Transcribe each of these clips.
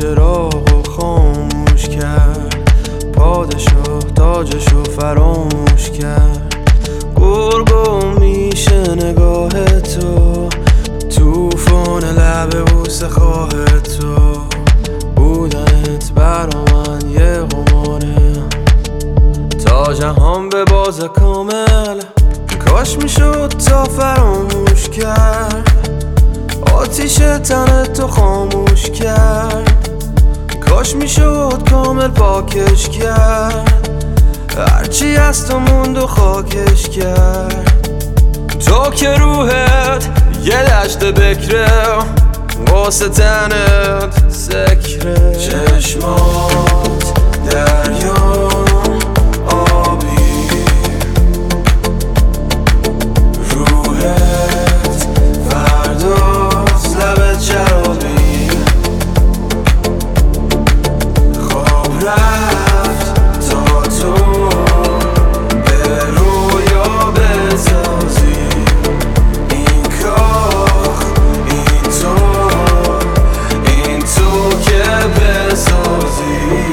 چراغو خاموش کرد، پادشاه تاجشو فراموش کرد. گرگو میشه نگاه تو، توفان لب بوسه خواه تو. بودنت برا من یه قماره، تا جهان به باز کامل. کاش میشد تا فراموش کرد، آتیش تن تو خاموش کرد. کاش میشد کامل پاکش کرد، هرچی از تو موند و خاکش کرد. تو که روحت یه دشت بکره، واسه تنت سکره. چشمات دریا آبی، روحت فرداست لبت شرابی. خواب رفت تا تو به رویا بسازی این کاخ، این تو که بسازیش.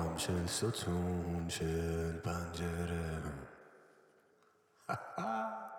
ستون 40 پنجره